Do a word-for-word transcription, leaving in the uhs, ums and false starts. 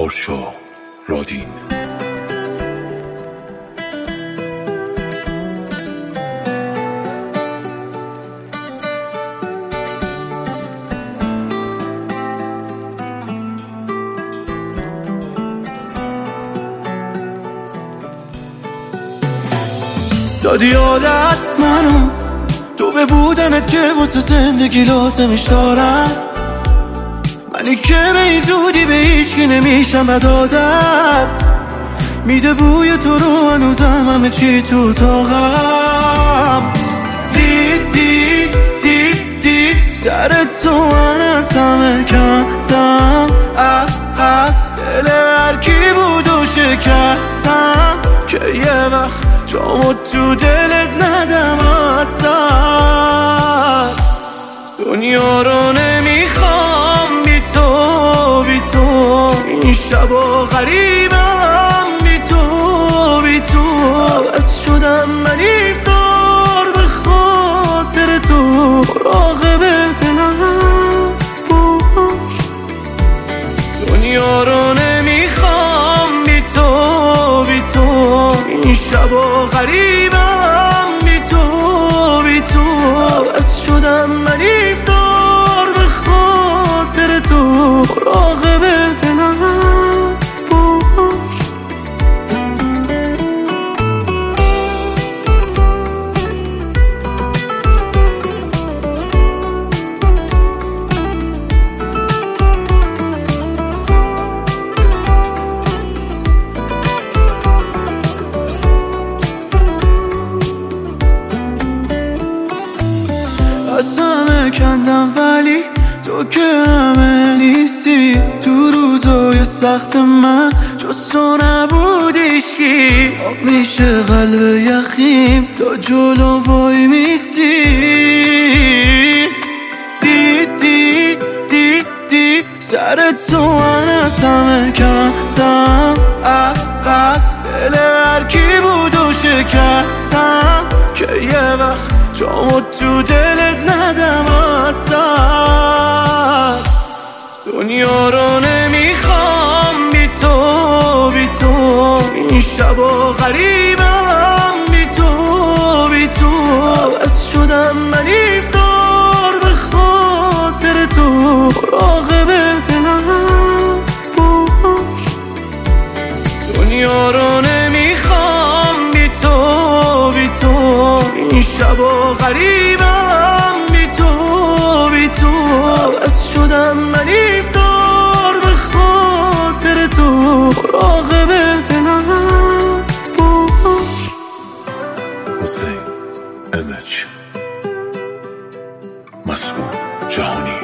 آرشا رادین. دادی عادت منو تو به بودنت که واسه زندگی لازمش دارم، منی که به این زودی به هیچکی نمیشم بد عادت میده بوی تو رو هنوزم همه چی تو اتاقم. دید دید دید دید سر تو من از همه کندم، از دل هر کی بود و شکستم که یه وقت جامو تو دلت ندم از دست. دنیا رو نمیخوام بی تو بی تو، این شبا غریبم بی تو بی تو، عوض شدم من این دار به خاطر تو، مراقب دلم باش. دنیا رو نمیخوام بی تو بی تو، این شبا غریبم بی تو بی تو، عوض شدم من این دار به خاطر تو، مراقب دلم باش. از همه کندم ولی تو که همه نیستی، تو روزای سخت من جز تو نبود هیچکی، آب میشه قلب یخیم تا جلو وای میسی. دید دید دید دید سر تو من از همه کندم، از دل هر کی بود و شکستم که یه وقت جامو تو دلت ندم از دست. دنیا رو نمیخوام بی تو بی تو، این شبا غریبم بی تو بی تو، عوض شدم من این دار به خاطر تو، مراقب دلم باش. دنیا رو نمیخوام بی تو بی تو، این شبا غریبم بی تو بی تو، عوض شدم من این دار به خاطر تو، مراقب دلم باش. حسین امج مسئول جهانی.